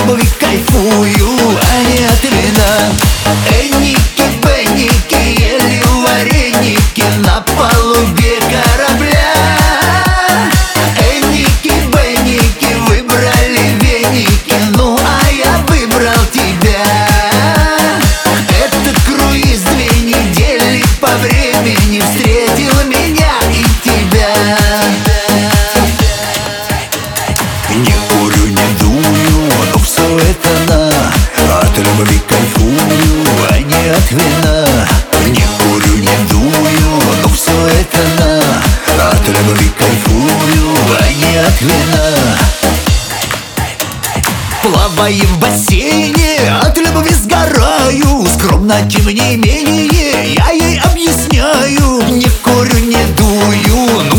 любви кайфую, а не от вина. Энники, бенники, ели вареники на палубе корабля. Энники, бенники, выбрали веники, ну а я выбрал тебя. Этот круиз 2 недели по времени встретил меня и тебя. Не курю, не дую, но все это от любви кайфую, а не от вина. Не курю, не дую, но все это от любви кайфую, а не от вина. Плаваю в бассейне, от любви сгораю. Скромно, тем не менее, я ей объясняю. Не курю, не дую,